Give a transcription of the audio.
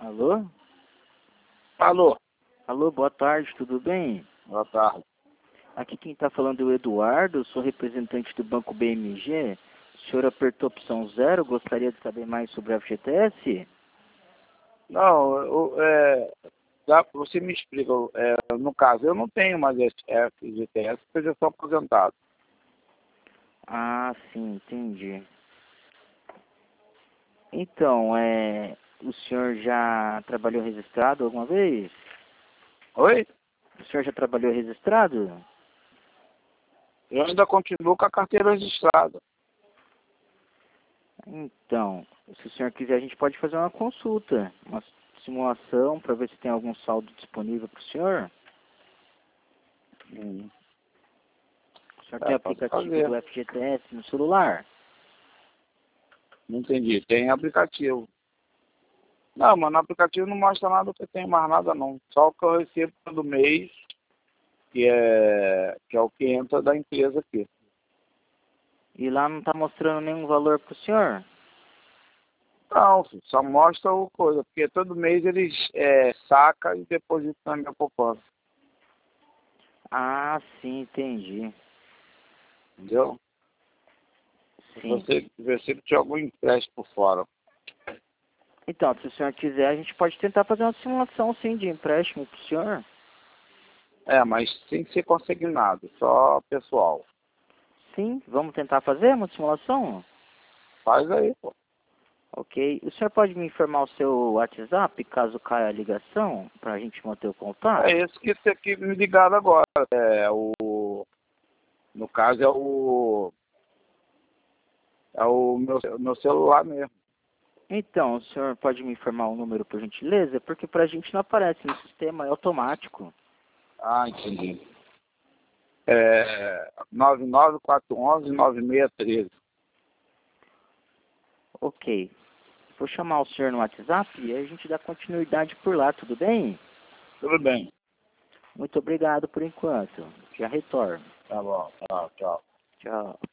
Alô? Alô, Alô, boa tarde, tudo bem? boa tarde. Aqui quem está falando é o Eduardo, sou representante do Banco BMG. O senhor apertou a opção 0, gostaria de saber mais sobre a FGTS? Não, você me explica. No caso, eu não tenho mais FGTS porque eu já sou aposentado. Ah, sim, entendi. Então, o senhor já trabalhou registrado alguma vez? Oi? O senhor já trabalhou registrado? Eu ainda continuo com a carteira registrada. Então, se o senhor quiser, a gente pode fazer uma consulta, uma simulação para ver se tem algum saldo disponível para o senhor. Hum. O senhor tem Pode aplicativo fazer. do FGTS no celular? Não entendi. Tem aplicativo. Não, mas no aplicativo não mostra nada que eu tenho mais nada não. Só o que eu recebo todo mês, que é o que entra da empresa aqui. E lá não está mostrando nenhum valor para o senhor? Não, filho, só mostra o coisa, porque todo mês eles sacam e depositam na minha poupança. Ah, sim, entendi. Entendeu? Sim. Você que tinha algum empréstimo por fora. Então, se o senhor quiser, a gente pode tentar fazer uma simulação, sim, de empréstimo para o senhor. Mas tem que ser consignado, só pessoal. Sim, vamos tentar fazer uma simulação? Faz aí, pô. Ok. O senhor pode me informar o seu WhatsApp, caso caia a ligação, para a gente manter o contato? É esse que tem que me ligar agora. No caso é o meu celular mesmo. Então, o senhor pode me informar o número, por gentileza? Porque para a gente não aparece no sistema, é automático. Ah, entendi. 99411-9613. Ok. Vou chamar o senhor no WhatsApp e aí a gente dá continuidade por lá, tudo bem? Tudo bem. Muito obrigado por enquanto. Já retorno. Tá bom. Tchau, tchau. Tchau.